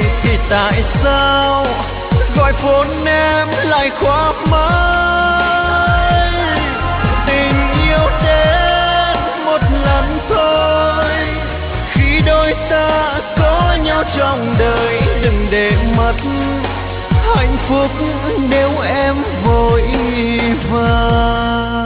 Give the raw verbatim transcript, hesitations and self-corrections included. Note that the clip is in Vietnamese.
thì tại sao gọi phone em lại khoác mái. Tình yêu đến một lần thôi, khi đôi ta có nhau trong đời. Đừng để mất hạnh phúc nếu em vội vàng.